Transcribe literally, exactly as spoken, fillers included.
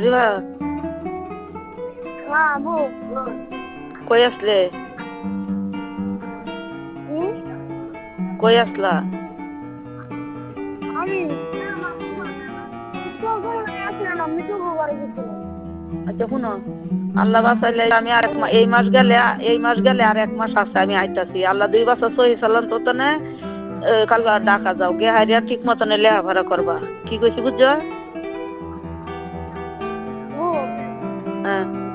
আজিবা হ্যাঁ আবু কই আসলে হুম কই আসলা আমি তো আসলাম আমি তো ঘরে গেছিলাম আচ্ছা শুনো আল্লাহ বাঁচাইলে আমি আর এক মা- এই মাস গেলে এই মাস গেলে আর এক মাস আছে আমি আইতাছি আল্লাহ দুই বছর সহি সাল্লাম তো তনে কালকে ডাকা যাও গে হারিয়া ঠিক মতন লেখাপড়া করবা কি কইছি বুঝছো ও হ্যাঁ